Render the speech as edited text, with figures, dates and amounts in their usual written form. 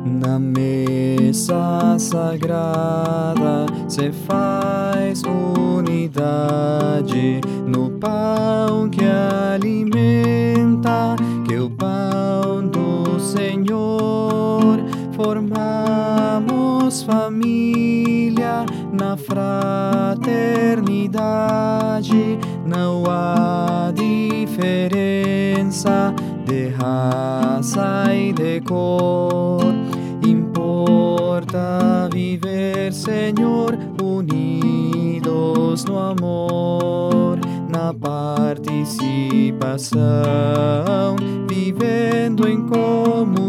Na mesa sagrada se faz unidade no pão que alimenta, que é o pão do Senhor. Formamos família na fraternidade, não há diferença de raça e de cor. Importa viver, Senhor, unidos no amor, na participação, vivendo em comunhão.